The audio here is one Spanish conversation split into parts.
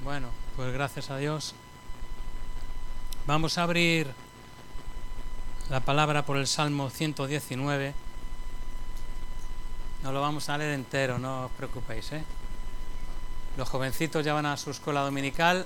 Bueno, pues gracias a Dios. Vamos a abrir la palabra por el Salmo 119. No lo vamos a leer entero, no os preocupéis, ¿eh? Los jovencitos ya van a su escuela dominical.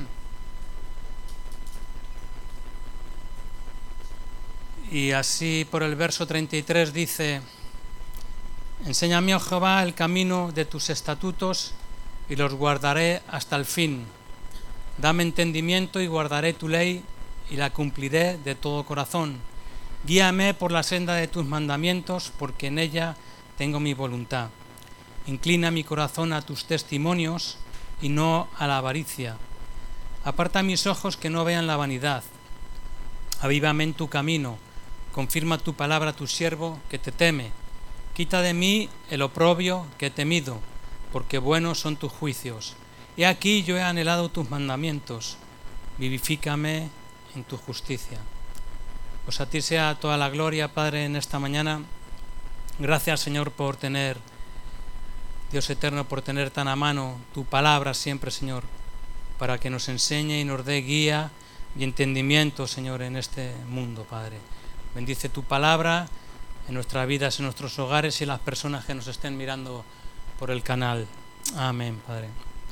Y así por el verso 33 dice: Enséñame, oh Jehová, el camino de tus estatutos y los guardaré hasta el fin. Dame entendimiento y guardaré tu ley y la cumpliré de todo corazón. Guíame por la senda de tus mandamientos, porque en ella tengo mi voluntad. Inclina mi corazón a tus testimonios y no a la avaricia. Aparta mis ojos que no vean la vanidad. Avívame en tu camino. Confirma tu palabra a tu siervo que te teme. Quita de mí el oprobio que he temido, porque buenos son tus juicios. He aquí yo he anhelado tus mandamientos. Vivifícame en tu justicia. Pues a ti sea toda la gloria, Padre, en esta mañana. Gracias, Señor, por tener, Dios eterno, por tener tan a mano tu palabra siempre, Señor, para que nos enseñe y nos dé guía y entendimiento, Señor, en este mundo, Padre. Bendice tu palabra en nuestras vidas, en nuestros hogares y en las personas que nos estén mirando por el canal. Amén, Padre.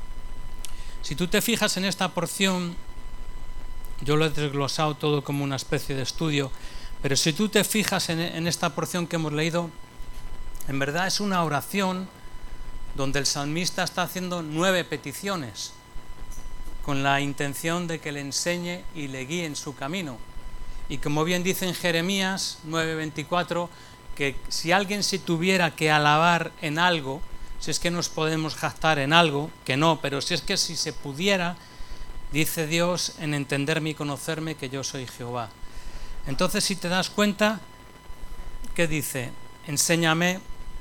Si tú te fijas en esta porción, yo lo he desglosado todo como una especie de estudio, pero si tú te fijas en esta porción que hemos leído, en verdad es una oración donde el salmista está haciendo 9 peticiones con la intención de que le enseñe y le guíe en su camino. Y como bien dice en Jeremías 9:24, que si alguien se tuviera que alabar en algo, si es que nos podemos jactar en algo, que no, pero si se pudiera, dice Dios, en entenderme y conocerme que yo soy Jehová. Entonces, si te das cuenta, ¿qué dice? Enséñame,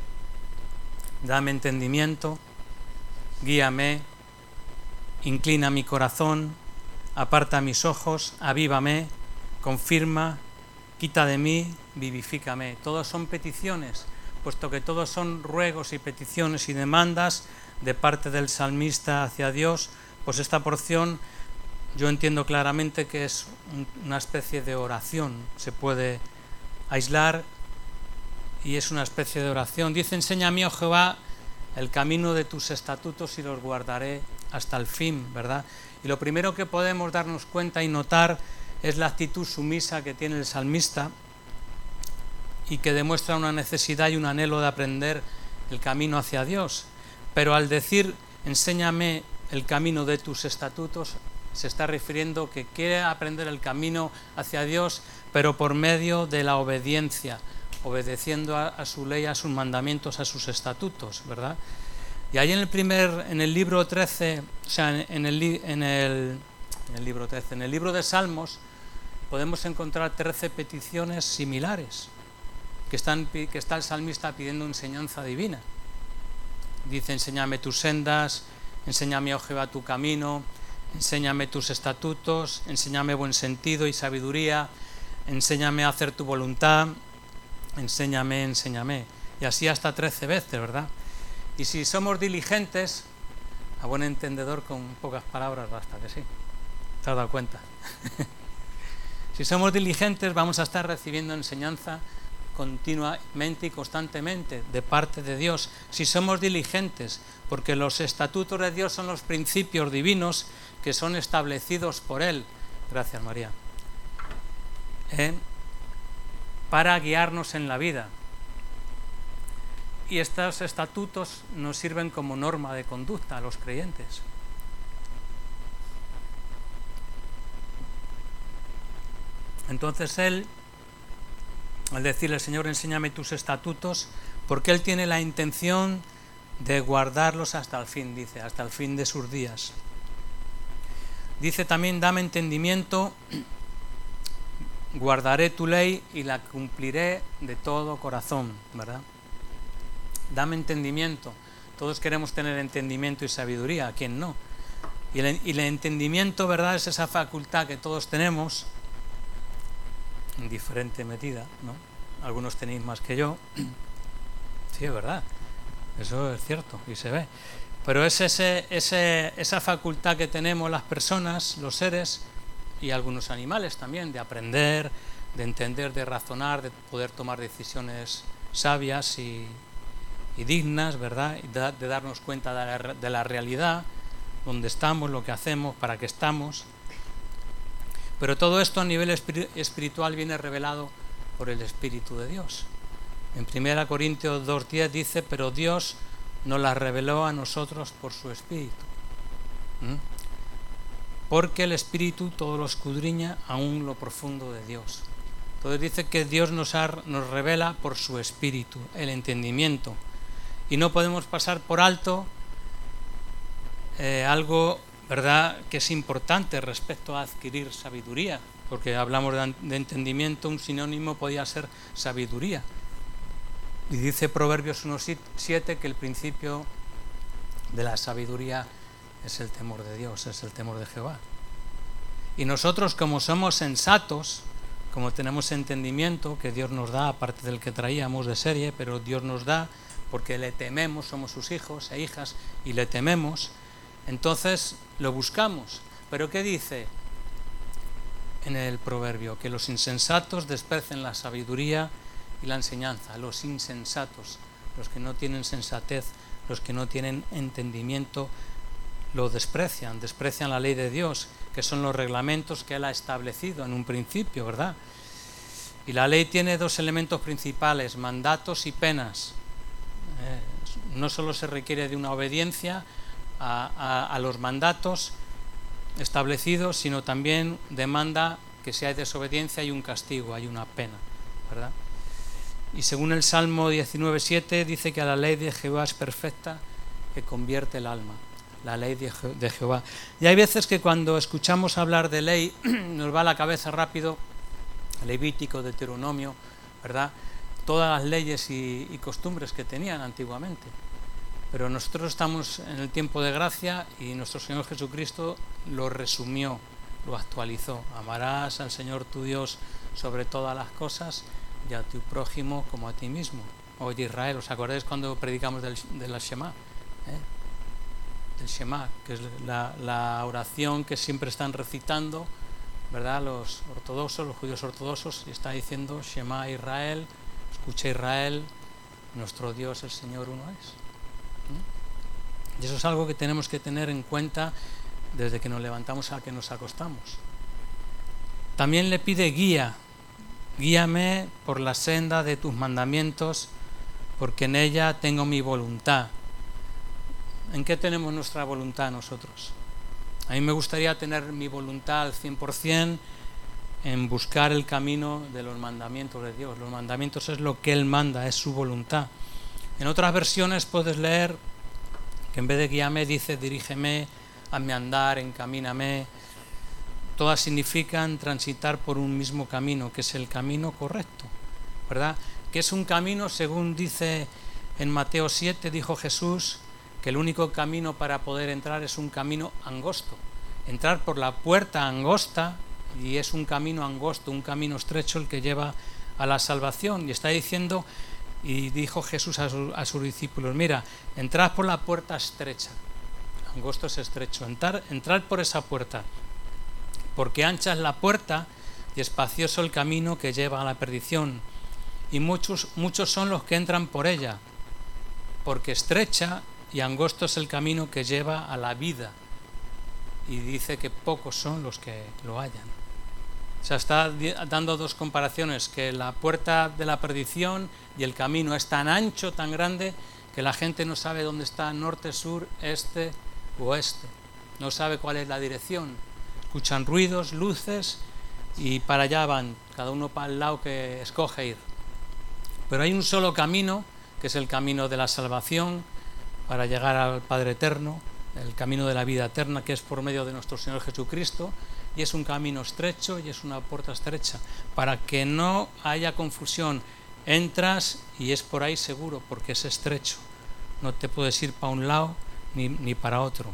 dame entendimiento, guíame, inclina mi corazón, aparta mis ojos, avívame, confirma, quita de mí, vivifícame. Todos son peticiones, puesto que todos son ruegos y peticiones y demandas de parte del salmista hacia Dios, pues esta porción yo entiendo claramente que es una especie de oración, se puede aislar y es una especie de oración. Dice: enséñame, oh Jehová, el camino de tus estatutos y los guardaré hasta el fin, ¿verdad? Y lo primero que podemos darnos cuenta y notar es la actitud sumisa que tiene el salmista y que demuestra una necesidad y un anhelo de aprender el camino hacia Dios. Pero al decir enséñame el camino de tus estatutos, se está refiriendo que quiere aprender el camino hacia Dios, pero por medio de la obediencia, obedeciendo a su ley, a sus mandamientos, a sus estatutos, ¿verdad? Y ahí en el libro 13, o sea, en el libro de Salmos, podemos encontrar 13 peticiones similares que está el salmista pidiendo enseñanza divina. Dice: enséñame tus sendas, enséñame, oh Jehová, tu camino, enséñame tus estatutos, enséñame buen sentido y sabiduría, enséñame a hacer tu voluntad, enséñame. Y así hasta 13 veces, ¿verdad? Y si somos diligentes, a buen entendedor con pocas palabras basta, que sí. ¿Te has dado cuenta? Si somos diligentes, vamos a estar recibiendo enseñanza continuamente y constantemente de parte de Dios. Si somos diligentes, porque los estatutos de Dios son los principios divinos que son establecidos por Él. Gracias, María. Para guiarnos en la vida. Y estos estatutos nos sirven como norma de conducta a los creyentes. Entonces él, al decirle: Señor, enséñame tus estatutos, porque él tiene la intención de guardarlos hasta el fin, dice, hasta el fin de sus días. Dice también: dame entendimiento, guardaré tu ley y la cumpliré de todo corazón, ¿verdad? Dame entendimiento. Todos queremos tener entendimiento y sabiduría, ¿a quién no? Y el entendimiento, ¿verdad?, es esa facultad que todos tenemos, en diferente medida, ¿no? Algunos tenéis más que yo. Sí, es verdad, eso es cierto y se ve. Pero es esa facultad que tenemos las personas, los seres y algunos animales también, de aprender, de entender, de razonar, de poder tomar decisiones sabias y dignas, ¿verdad? Y de darnos cuenta de la realidad, dónde estamos, lo que hacemos, para qué estamos. Pero todo esto a nivel espiritual viene revelado por el Espíritu de Dios. En 1 Corintios 2:10 dice, pero Dios nos la reveló a nosotros por su Espíritu. Porque el Espíritu todo lo escudriña, aún lo profundo de Dios. Entonces dice que Dios nos revela por su Espíritu, el entendimiento. Y no podemos pasar por alto algo, ¿verdad?, que es importante respecto a adquirir sabiduría. Porque hablamos de entendimiento, un sinónimo podía ser sabiduría. Y dice Proverbios 1:7 que el principio de la sabiduría es el temor de Dios, es el temor de Jehová. Y nosotros, como somos sensatos, como tenemos entendimiento que Dios nos da, aparte del que traíamos de serie, pero Dios nos da porque le tememos, somos sus hijos e hijas y le tememos, entonces lo buscamos. ¿Pero qué dice en el proverbio? Que los insensatos desprecian la sabiduría y la enseñanza. Los insensatos, los que no tienen sensatez, los que no tienen entendimiento, lo desprecian la ley de Dios, que son los reglamentos que Él ha establecido en un principio, ¿verdad? Y la ley tiene dos elementos principales, mandatos y penas. No solo se requiere de una obediencia a los mandatos establecidos, sino también demanda que si hay desobediencia hay un castigo, hay una pena, ¿verdad? Y según el Salmo 19:7 dice que la ley de Jehová es perfecta, que convierte el alma. La ley de Jehová. Y hay veces que cuando escuchamos hablar de ley nos va a la cabeza rápido Levítico, Deuteronomio, ¿verdad? Todas las leyes y costumbres que tenían antiguamente. Pero nosotros estamos en el tiempo de gracia y nuestro Señor Jesucristo lo resumió, lo actualizó. Amarás al Señor tu Dios sobre todas las cosas y a tu prójimo como a ti mismo. Oye Israel, ¿os acordáis cuando predicamos del Shema? Del Shema, que es la oración que siempre están recitando, ¿verdad?, los ortodoxos, los judíos ortodoxos, y está diciendo Shema Israel, escucha Israel, nuestro Dios el Señor uno es. Y eso es algo que tenemos que tener en cuenta desde que nos levantamos a que nos acostamos. También le pide guía. Guíame por la senda de tus mandamientos, porque en ella tengo mi voluntad. ¿En qué tenemos nuestra voluntad nosotros? A mí me gustaría tener mi voluntad al 100% en buscar el camino de los mandamientos de Dios. Los mandamientos es lo que Él manda, es su voluntad. En otras versiones puedes leer que en vez de guíame dice dirígeme, hazme andar, encamíname. Todas significan transitar por un mismo camino, que es el camino correcto, ¿verdad? Que es un camino, según dice en Mateo 7, dijo Jesús, que el único camino para poder entrar es un camino angosto. Entrar por la puerta angosta, y es un camino angosto, un camino estrecho el que lleva a la salvación. Y está diciendo, y dijo Jesús a sus discípulos, mira, entrad por la puerta estrecha. Angosto es estrecho. Entrad por esa puerta, porque ancha es la puerta y espacioso el camino que lleva a la perdición. Y muchos son los que entran por ella, porque estrecha y angosto es el camino que lleva a la vida, y dice que pocos son los que lo hallan. O sea, está dando dos comparaciones, que la puerta de la perdición y el camino es tan ancho, tan grande, que la gente no sabe dónde está, norte, sur, este, oeste. No sabe cuál es la dirección. Escuchan ruidos, luces, y para allá van, cada uno para el lado que escoge ir. Pero hay un solo camino, que es el camino de la salvación, para llegar al Padre Eterno, el camino de la vida eterna, que es por medio de nuestro Señor Jesucristo, y es un camino estrecho y es una puerta estrecha, para que no haya confusión. Entras y es por ahí seguro, porque es estrecho, no te puedes ir para un lado ni para otro.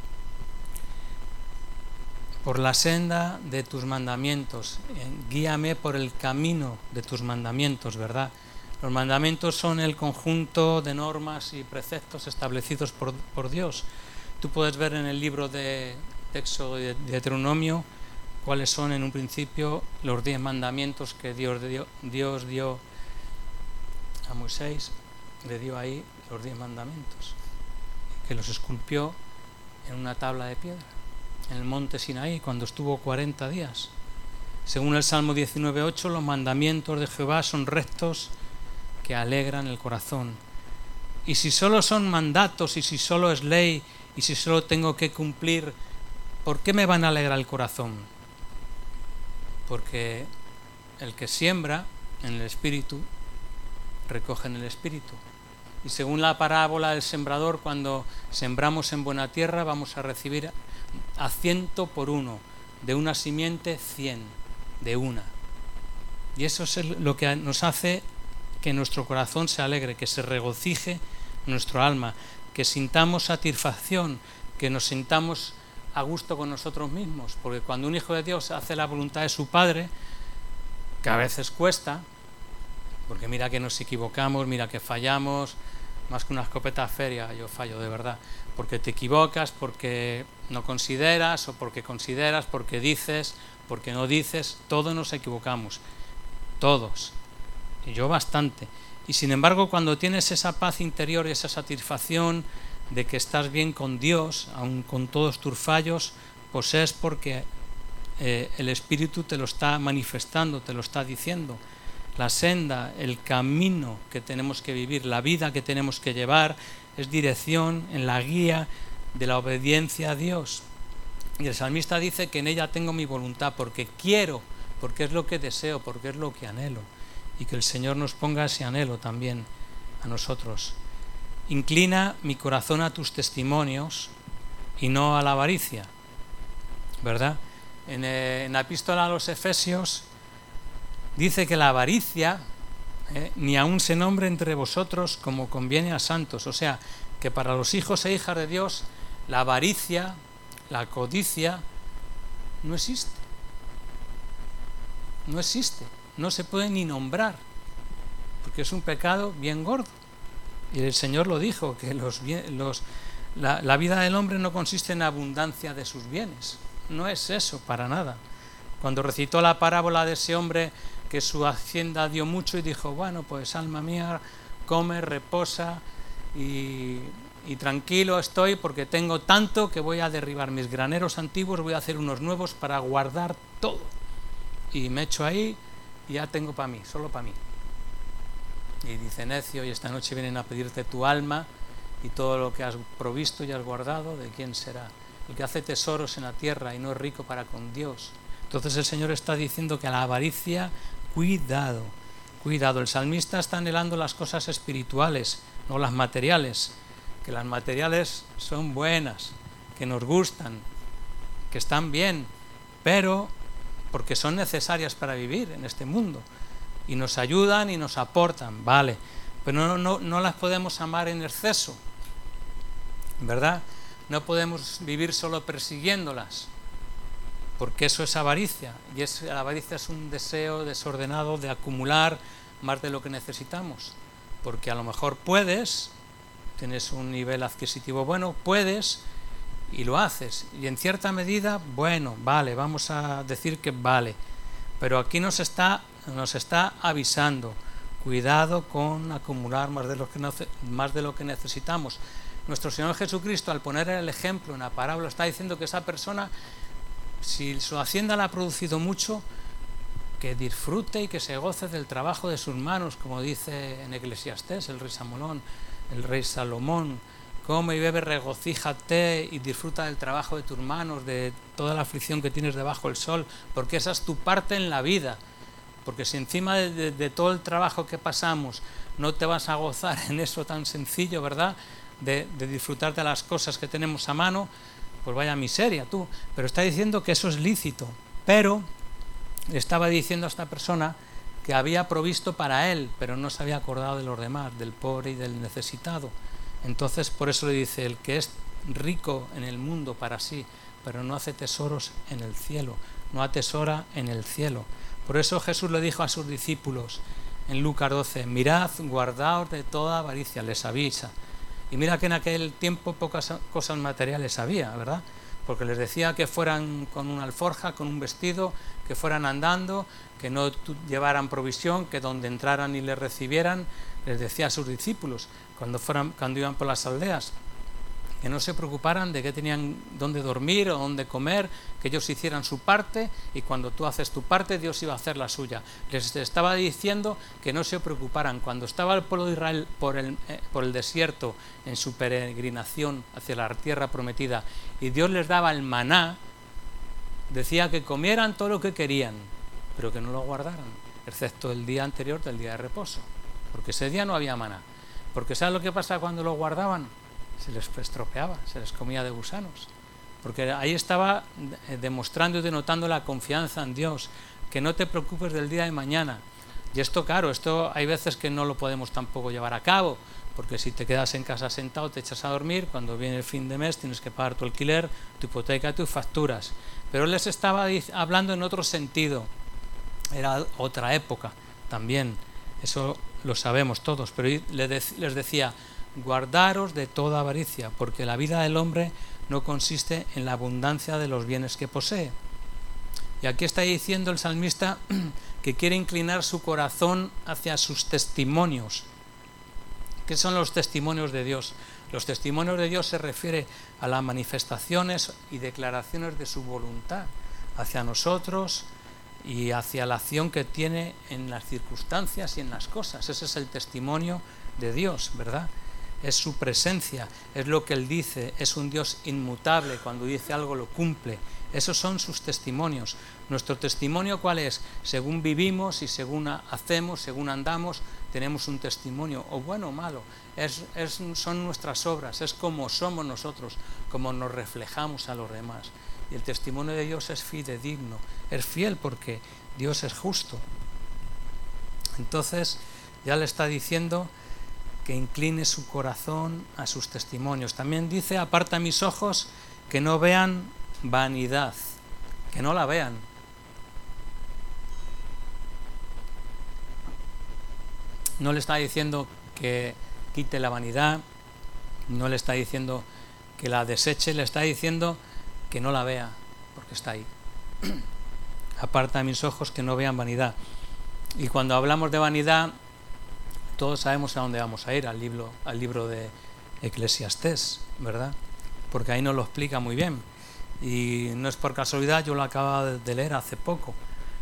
Por la senda de tus mandamientos, guíame por el camino de tus mandamientos, ¿verdad? Los mandamientos son el conjunto de normas y preceptos establecidos por Dios. Tú puedes ver en el libro de Éxodo y de Deuteronomio cuáles son en un principio los 10 mandamientos que Dios dio a Moisés. Le dio ahí los 10 mandamientos, que los esculpió en una tabla de piedra, en el monte Sinaí, cuando estuvo 40 días. Según el Salmo 19:8, los mandamientos de Jehová son rectos, que alegran el corazón. Y si solo son mandatos, y si solo es ley, y si solo tengo que cumplir, ¿por qué me van a alegrar el corazón? Porque el que siembra en el Espíritu, recoge en el Espíritu. Y según la parábola del sembrador, cuando sembramos en buena tierra, vamos a recibir a 100 por 1, de una simiente 100, de una. Y eso es lo que nos hace que nuestro corazón se alegre, que se regocije nuestro alma, que sintamos satisfacción, que nos sintamos a gusto con nosotros mismos, porque cuando un hijo de Dios hace la voluntad de su Padre, que a veces cuesta, porque mira que nos equivocamos, mira que fallamos, más que una escopeta feria, yo fallo de verdad, porque te equivocas, porque no consideras, o porque consideras, porque dices, porque no dices, todos nos equivocamos, todos, y yo bastante. Y sin embargo, cuando tienes esa paz interior y esa satisfacción de que estás bien con Dios, aun con todos tus fallos, pues es porque el Espíritu te lo está manifestando, te lo está diciendo. La senda, el camino que tenemos que vivir, la vida que tenemos que llevar, es dirección en la guía de la obediencia a Dios. Y el salmista dice que en ella tengo mi voluntad, porque quiero, porque es lo que deseo, porque es lo que anhelo. Y que el Señor nos ponga ese anhelo también a nosotros. Inclina mi corazón a tus testimonios y no a la avaricia, ¿verdad? En la epístola a los Efesios dice que la avaricia ni aun se nombre entre vosotros como conviene a santos. O sea, que para los hijos e hijas de Dios la avaricia, la codicia, no existe. No existe. No se puede ni nombrar, porque es un pecado bien gordo. Y el Señor lo dijo, que la vida del hombre no consiste en abundancia de sus bienes. No es eso, para nada. Cuando recitó la parábola de ese hombre que su hacienda dio mucho y dijo, bueno, pues alma mía, come, reposa y tranquilo estoy porque tengo tanto que voy a derribar mis graneros antiguos, voy a hacer unos nuevos para guardar todo. Y me echo ahí y ya tengo para mí, solo para mí. Y dice, necio, y esta noche vienen a pedirte tu alma y todo lo que has provisto y has guardado, ¿de quién será? El que hace tesoros en la tierra y no es rico para con Dios. Entonces el Señor está diciendo que a la avaricia, cuidado, cuidado. El salmista está anhelando las cosas espirituales, no las materiales, que las materiales son buenas, que nos gustan, que están bien, pero porque son necesarias para vivir en este mundo y nos ayudan y nos aportan, vale, pero no las podemos amar en exceso, ¿verdad? No podemos vivir solo persiguiéndolas, porque eso es avaricia, y la avaricia es un deseo desordenado de acumular más de lo que necesitamos, porque a lo mejor tienes un nivel adquisitivo bueno, puedes y lo haces, y en cierta medida, bueno, vale, vamos a decir que vale, pero aquí nos está avisando, cuidado con acumular más de lo que necesitamos. Nuestro Señor Jesucristo, al poner el ejemplo en la parábola, está diciendo que esa persona, si su hacienda la ha producido mucho, que disfrute y que se goce del trabajo de sus manos, como dice en Eclesiastés el rey Salomón, come y bebe, regocíjate y disfruta del trabajo de tus manos, de toda la aflicción que tienes debajo del sol, porque esa es tu parte en la vida. Porque si encima de todo el trabajo que pasamos no te vas a gozar en eso tan sencillo, ¿verdad?, de disfrutar de las cosas que tenemos a mano, pues vaya miseria tú. Pero está diciendo que eso es lícito, pero estaba diciendo a esta persona que había provisto para él, pero no se había acordado de los demás, del pobre y del necesitado. Entonces por eso le dice, el que es rico en el mundo para sí, pero no hace tesoros en el cielo, no atesora en el cielo. Por eso Jesús le dijo a sus discípulos en Lucas 12, mirad, guardaos de toda avaricia, les avisa. Y mira que en aquel tiempo pocas cosas materiales había, ¿verdad? Porque les decía que fueran con una alforja, con un vestido, que fueran andando, que no llevaran provisión, que donde entraran y les recibieran, les decía a sus discípulos, cuando iban por las aldeas, que no se preocuparan de qué tenían, dónde dormir o dónde comer, que ellos hicieran su parte, y cuando tú haces tu parte, Dios iba a hacer la suya. Les estaba diciendo que no se preocuparan. Cuando estaba el pueblo de Israel por el desierto, en su peregrinación hacia la tierra prometida, y Dios les daba el maná, decía que comieran todo lo que querían, pero que no lo guardaran, excepto el día anterior del día de reposo, porque ese día no había maná. Porque ¿sabes lo que pasa cuando lo guardaban? Se les estropeaba, se les comía de gusanos, porque ahí estaba demostrando y denotando la confianza en Dios, que no te preocupes del día de mañana. Y esto, claro, esto hay veces que no lo podemos tampoco llevar a cabo, porque si te quedas en casa sentado, te echas a dormir, cuando viene el fin de mes tienes que pagar tu alquiler, tu hipoteca, tus facturas. Pero él les estaba hablando en otro sentido, era otra época también, eso lo sabemos todos, pero les decía, guardaros de toda avaricia, porque la vida del hombre no consiste en la abundancia de los bienes que posee. Y aquí está diciendo el salmista que quiere inclinar su corazón hacia sus testimonios. ¿Qué son los testimonios de Dios? Los testimonios de Dios se refiere a las manifestaciones y declaraciones de su voluntad hacia nosotros y hacia la acción que tiene en las circunstancias y en las cosas. Ese es el testimonio de Dios, ¿verdad? Es su presencia, es lo que Él dice, es un Dios inmutable, cuando dice algo lo cumple. Esos son sus testimonios. Nuestro testimonio, ¿cuál es? Según vivimos y según hacemos, según andamos, tenemos un testimonio, o bueno o malo. Son nuestras obras, es como somos nosotros, como nos reflejamos a los demás. Y el testimonio de Dios es fidedigno, es fiel porque Dios es justo. Entonces, ya le está diciendo que incline su corazón a sus testimonios. También dice, aparta mis ojos que no vean vanidad, que no la vean. No le está diciendo que quite la vanidad, no le está diciendo que la deseche, le está diciendo que no la vea, porque está ahí. Aparta mis ojos que no vean vanidad. Y cuando hablamos de vanidad, todos sabemos a dónde vamos a ir, al libro de Eclesiastés, ¿verdad? Porque ahí nos lo explica muy bien. Y no es por casualidad, yo lo acabo de leer hace poco.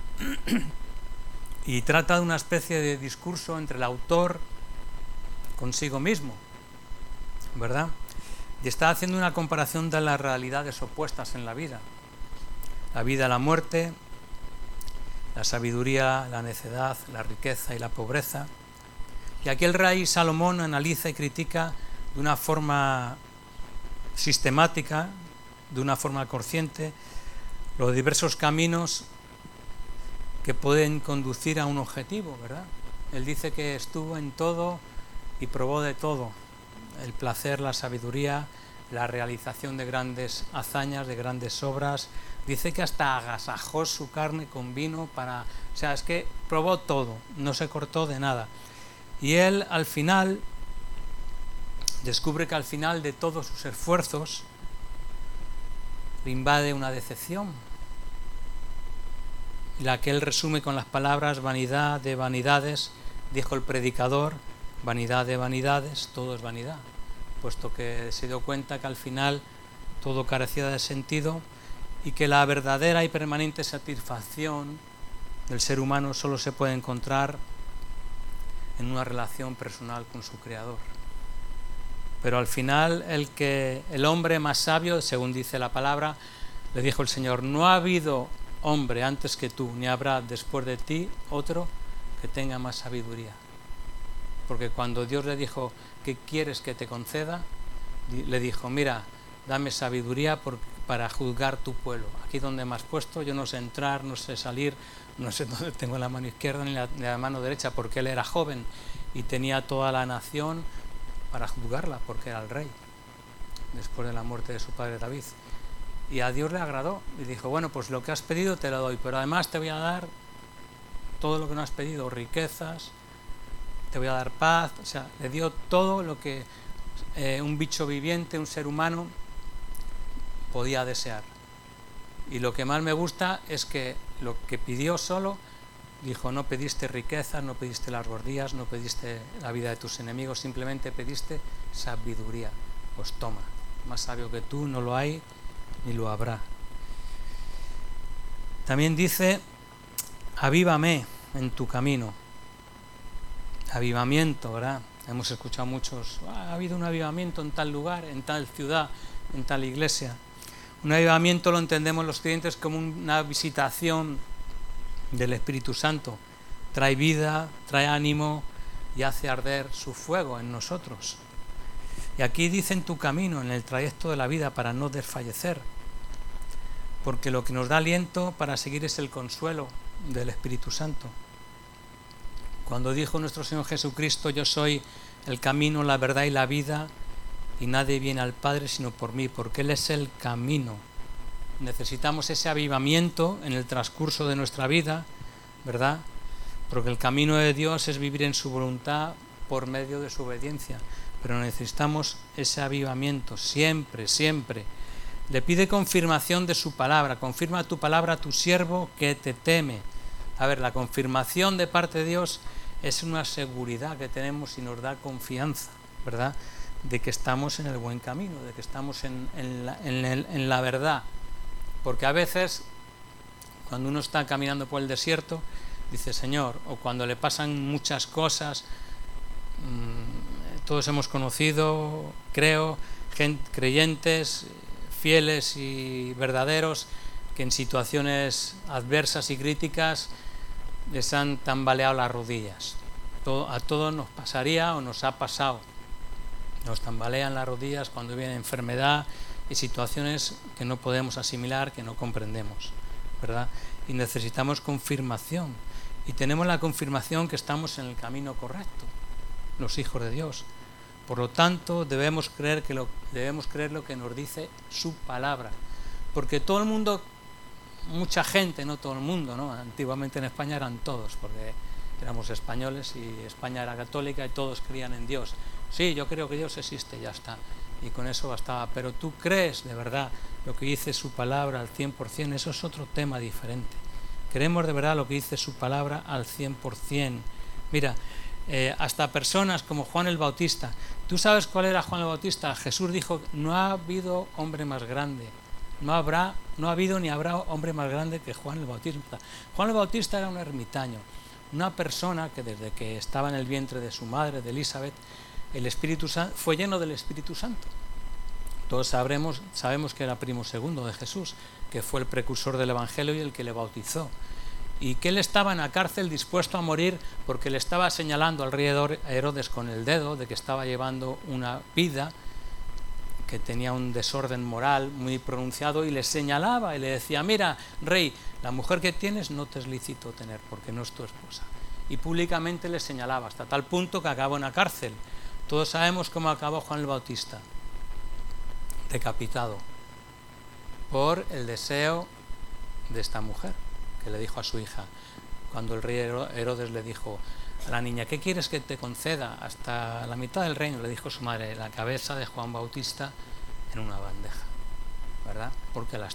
Y trata de una especie de discurso entre el autor consigo mismo, ¿verdad? Y está haciendo una comparación de las realidades opuestas en la vida. La vida, la muerte, la sabiduría, la necedad, la riqueza y la pobreza. Y aquí el rey Salomón analiza y critica de una forma sistemática, de una forma consciente, los diversos caminos que pueden conducir a un objetivo, ¿verdad? Él dice que estuvo en todo y probó de todo, el placer, la sabiduría, la realización de grandes hazañas, de grandes obras. Dice que hasta agasajó su carne con vino o sea, es que probó todo, no se cortó de nada. Y él al final descubre que al final de todos sus esfuerzos le invade una decepción, la que él resume con las palabras vanidad de vanidades, dijo el predicador, vanidad de vanidades, todo es vanidad, puesto que se dio cuenta que al final todo carecía de sentido y que la verdadera y permanente satisfacción del ser humano solo se puede encontrar en una relación personal con su Creador. Pero al final el hombre más sabio, según dice la palabra, le dijo el Señor, no ha habido hombre antes que tú, ni habrá después de ti otro que tenga más sabiduría. Porque cuando Dios le dijo, ¿qué quieres que te conceda? Le dijo, mira, dame sabiduría para juzgar tu pueblo. Aquí donde me has puesto, yo no sé entrar, no sé salir, no sé dónde tengo la mano izquierda ni la mano derecha, porque él era joven y tenía toda la nación para juzgarla, porque era el rey, después de la muerte de su padre David. Y a Dios le agradó y dijo, bueno, pues lo que has pedido te lo doy, pero además te voy a dar todo lo que no has pedido, riquezas, te voy a dar paz. O sea, le dio todo lo que un bicho viviente, un ser humano, podía desear. Y lo que más me gusta es que lo que pidió solo, dijo, no pediste riquezas, no pediste largos días, no pediste la vida de tus enemigos, simplemente pediste sabiduría. Pues toma, más sabio que tú no lo hay ni lo habrá. También dice, avívame en tu camino. Avivamiento, ¿verdad? Hemos escuchado muchos, ha habido un avivamiento en tal lugar, en tal ciudad, en tal iglesia. Un avivamiento lo entendemos los creyentes como una visitación del Espíritu Santo. Trae vida, trae ánimo y hace arder su fuego en nosotros. Y aquí dice en tu camino, en el trayecto de la vida, para no desfallecer. Porque lo que nos da aliento para seguir es el consuelo del Espíritu Santo. Cuando dijo nuestro Señor Jesucristo, yo soy el camino, la verdad y la vida, y nadie viene al Padre sino por mí, porque Él es el camino. Necesitamos ese avivamiento en el transcurso de nuestra vida, ¿verdad? Porque el camino de Dios es vivir en su voluntad por medio de su obediencia, pero necesitamos ese avivamiento siempre, siempre. Le pide confirmación de su palabra, confirma tu palabra a tu siervo que te teme. A ver, la confirmación de parte de Dios es una seguridad que tenemos y nos da confianza, ¿verdad?, de que estamos en el buen camino, de que estamos en la verdad. Porque a veces, cuando uno está caminando por el desierto, dice, Señor, o cuando le pasan muchas cosas, todos hemos conocido, creo, creyentes, fieles y verdaderos, que en situaciones adversas y críticas les han tambaleado las rodillas. A todos nos pasaría o nos ha pasado. Nos tambalean las rodillas cuando viene enfermedad y situaciones que no podemos asimilar, que no comprendemos, ¿verdad? Y necesitamos confirmación. Y tenemos la confirmación que estamos en el camino correcto, los hijos de Dios. Por lo tanto, debemos creer lo que nos dice su palabra. Porque todo el mundo, mucha gente, no todo el mundo, ¿no? Antiguamente en España eran todos, porque éramos españoles y España era católica y todos creían en Dios. Sí, yo creo que Dios existe, ya está. Y con eso bastaba. Pero tú crees de verdad lo que dice su palabra al 100%, eso es otro tema diferente. Creemos de verdad lo que dice su palabra al 100%. Mira, hasta personas como Juan el Bautista. ¿Tú sabes cuál era Juan el Bautista? Jesús dijo, no ha habido hombre más grande. No ha habido ni habrá hombre más grande que Juan el Bautista. Juan el Bautista era un ermitaño, una persona que desde que estaba en el vientre de su madre, de Elizabeth, el Espíritu Santo fue lleno del Espíritu Santo. Todos sabemos que era primo segundo de Jesús, que fue el precursor del Evangelio y el que le bautizó. Y que él estaba en la cárcel dispuesto a morir porque le estaba señalando al rey Herodes con el dedo de que estaba llevando una vida que tenía un desorden moral muy pronunciado, y le señalaba y le decía, mira, rey, la mujer que tienes no te es lícito tener porque no es tu esposa. Y públicamente le señalaba hasta tal punto que acabó en la cárcel. Todos sabemos cómo acabó Juan el Bautista, decapitado por el deseo de esta mujer, que le dijo a su hija, cuando el rey Herodes le dijo a la niña, ¿qué quieres que te conceda? Hasta la mitad del reino, le dijo su madre, la cabeza de Juan Bautista en una bandeja, ¿verdad? Porque les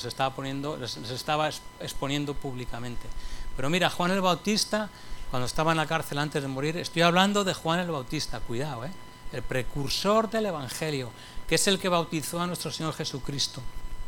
estaba exponiendo públicamente. Pero mira, Juan el Bautista, cuando estaba en la cárcel antes de morir, estoy hablando de Juan el Bautista, cuidado, el precursor del Evangelio, que es el que bautizó a nuestro Señor Jesucristo.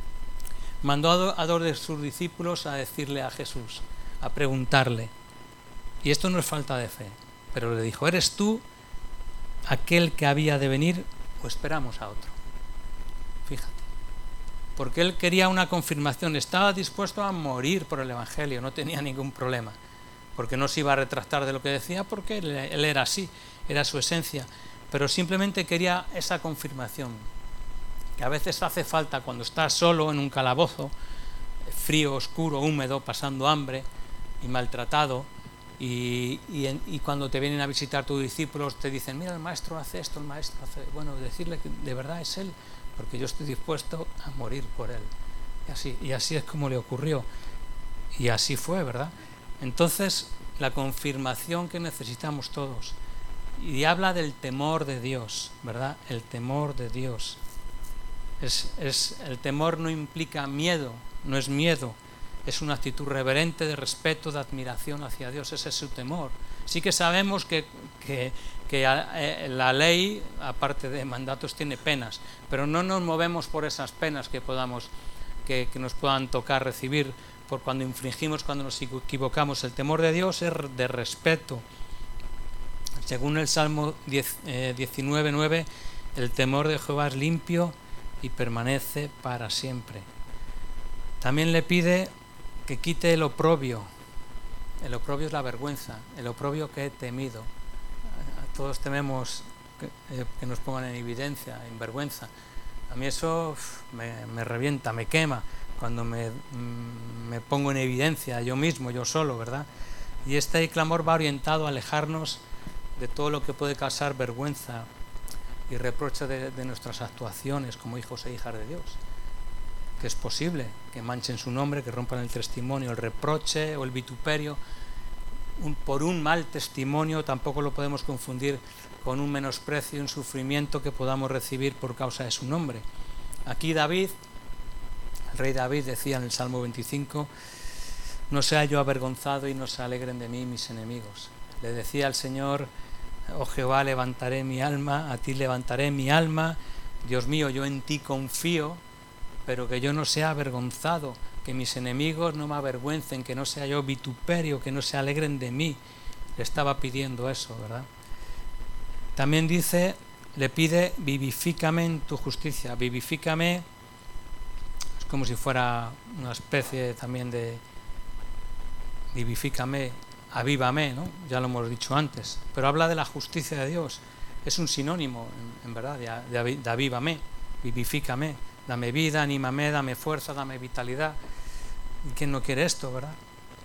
Mandó a 2 de sus discípulos a decirle a Jesús, a preguntarle, y esto no es falta de fe, pero le dijo, ¿eres tú aquel que había de venir o esperamos a otro? Fíjate, porque él quería una confirmación, estaba dispuesto a morir por el Evangelio, no tenía ningún problema, porque no se iba a retractar de lo que decía, porque él era así, era su esencia, pero simplemente quería esa confirmación, que a veces hace falta cuando estás solo en un calabozo, frío, oscuro, húmedo, pasando hambre y maltratado, y cuando te vienen a visitar tus discípulos te dicen, mira, el maestro hace esto, el maestro hace... Bueno, decirle que de verdad es él, porque yo estoy dispuesto a morir por él. Y así es como le ocurrió. Y así fue, ¿verdad? Entonces, la confirmación que necesitamos todos Y habla del temor de Dios, ¿verdad? El temor de Dios. El temor no implica miedo, no es miedo, es una actitud reverente de respeto, de admiración hacia Dios, ese es su temor. Sí que sabemos que la ley, aparte de mandatos, tiene penas, pero no nos movemos por esas penas que nos puedan tocar recibir por cuando infringimos, cuando nos equivocamos. El temor de Dios es de respeto. Según el Salmo 19:9, el temor de Jehová es limpio y permanece para siempre. También le pide que quite el oprobio. El oprobio es la vergüenza, el oprobio que he temido. Todos tememos que nos pongan en evidencia, en vergüenza. A mí eso me revienta, me quema cuando me pongo en evidencia yo mismo, yo solo, ¿verdad? Y este clamor va orientado a alejarnos de todo lo que puede causar vergüenza y reproche de nuestras actuaciones como hijos e hijas de Dios. Que es posible que manchen su nombre, que rompan el testimonio, el reproche o el vituperio. Por un mal testimonio tampoco lo podemos confundir con un menosprecio y un sufrimiento que podamos recibir por causa de su nombre. Aquí David, el rey David, decía en el Salmo 25: no sea yo avergonzado y no se alegren de mí mis enemigos. Le decía al Señor: oh Jehová, levantaré mi alma, a ti levantaré mi alma. Dios mío, yo en ti confío, pero que yo no sea avergonzado, que mis enemigos no me avergüencen, que no sea yo vituperio, que no se alegren de mí. Le estaba pidiendo eso, ¿verdad? También le pide: vivifícame en tu justicia. Vivifícame es como si fuera una especie también de vivifícame, avívame, ¿no? Ya lo hemos dicho antes, pero habla de la justicia de Dios. Es un sinónimo, en verdad, de avívame, vivifícame. Dame vida, anímame, dame fuerza, dame vitalidad. ¿Y quién no quiere esto, verdad?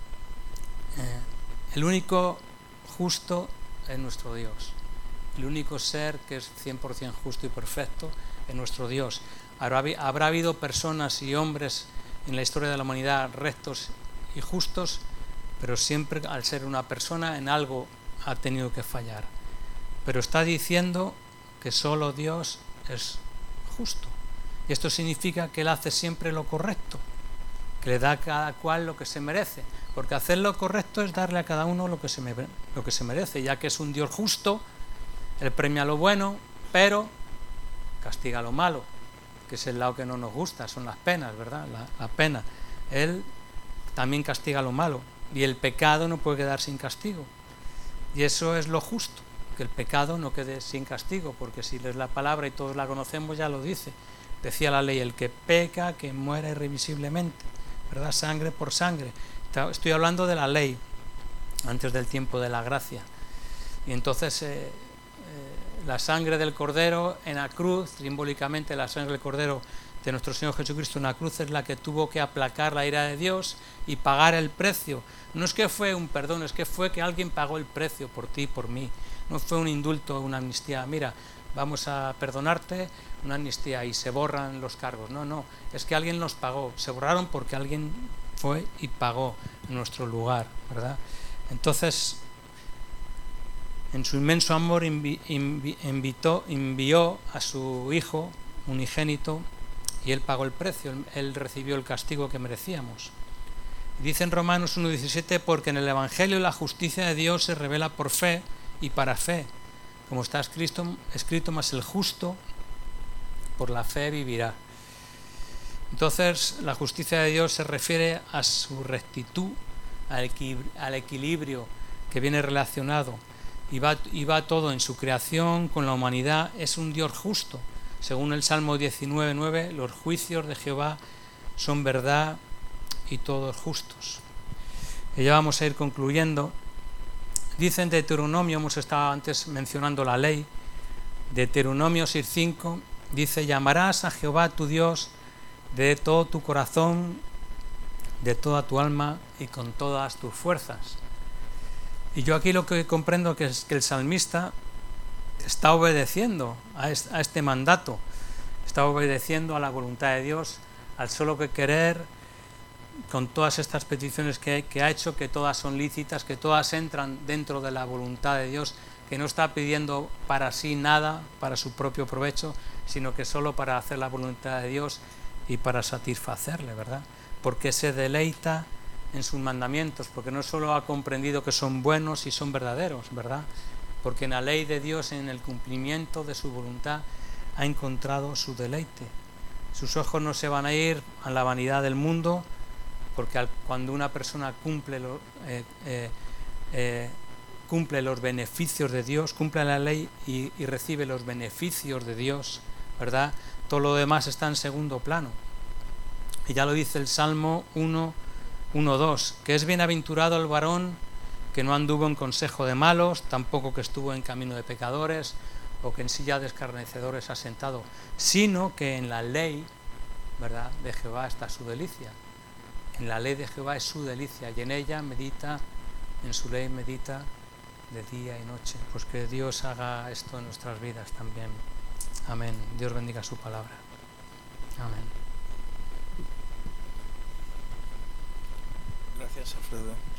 El único justo es nuestro Dios. El único ser que es 100% justo y perfecto es nuestro Dios. Habrá habido personas y hombres en la historia de la humanidad rectos y justos, pero siempre, al ser una persona, en algo ha tenido que fallar. Pero está diciendo que solo Dios es justo. Y esto significa que Él hace siempre lo correcto, que le da a cada cual lo que se merece, porque hacer lo correcto es darle a cada uno lo que se merece, ya que es un Dios justo. Él premia lo bueno, pero castiga lo malo, que es el lado que no nos gusta, son las penas, ¿verdad? La pena. Él también castiga lo malo, y el pecado no puede quedar sin castigo. Y eso es lo justo, que el pecado no quede sin castigo, porque si lees la palabra y todos la conocemos, ya lo dice. Decía la ley: el que peca, que muera irremisiblemente, ¿verdad? Sangre por sangre. Estoy hablando de la ley, antes del tiempo de la gracia. Y entonces la sangre del Cordero en la cruz, simbólicamente la sangre del Cordero de nuestro Señor Jesucristo en la cruz, es la que tuvo que aplacar la ira de Dios y pagar el precio. No es que fue un perdón, es que fue que alguien pagó el precio por ti y por mí. No fue un indulto, una amnistía. Mira, vamos a perdonarte, una amnistía, y se borran los cargos. No, es que alguien los pagó. Se borraron porque alguien fue y pagó en nuestro lugar, ¿verdad? Entonces, en su inmenso amor envió a su Hijo unigénito, y Él pagó el precio, Él recibió el castigo que merecíamos. Dice en Romanos 1:17: porque en el Evangelio la justicia de Dios se revela por fe y para fe, como está escrito: mas el justo por la fe vivirá. Entonces, la justicia de Dios se refiere a su rectitud, al equilibrio que viene relacionado, y va todo en su creación con la humanidad. Es un Dios justo. Según el Salmo 19:9, los juicios de Jehová son verdad y todos justos. Y ya vamos a ir concluyendo. Dice en Deuteronomio, hemos estado antes mencionando la ley, Deuteronomio 6:5, dice: llamarás a Jehová tu Dios de todo tu corazón, de toda tu alma y con todas tus fuerzas. Y yo aquí lo que comprendo es que el salmista está obedeciendo a este mandato, está obedeciendo a la voluntad de Dios, al solo que querer, con todas estas peticiones que ha hecho, que todas son lícitas, que todas entran dentro de la voluntad de Dios, que no está pidiendo para sí nada, para su propio provecho, sino que solo para hacer la voluntad de Dios y para satisfacerle, ¿verdad? Porque se deleita en sus mandamientos, porque no solo ha comprendido que son buenos y son verdaderos, ¿verdad? Porque en la ley de Dios, en el cumplimiento de su voluntad, ha encontrado su deleite. Sus ojos no se van a ir a la vanidad del mundo, porque cuando una persona cumple los beneficios de Dios, cumple la ley y recibe los beneficios de Dios, ¿verdad? Todo lo demás está en segundo plano. Y ya lo dice el Salmo 1:2, que es bienaventurado el varón que no anduvo en consejo de malos, tampoco que estuvo en camino de pecadores, o que en silla de escarnecedores ha sentado, sino que en la ley, ¿verdad?, de Jehová está su delicia. En la ley de Jehová es su delicia, y en ella medita, en su ley medita de día y noche. Pues que Dios haga esto en nuestras vidas también. Amén. Dios bendiga su palabra. Amén. Gracias, Alfredo.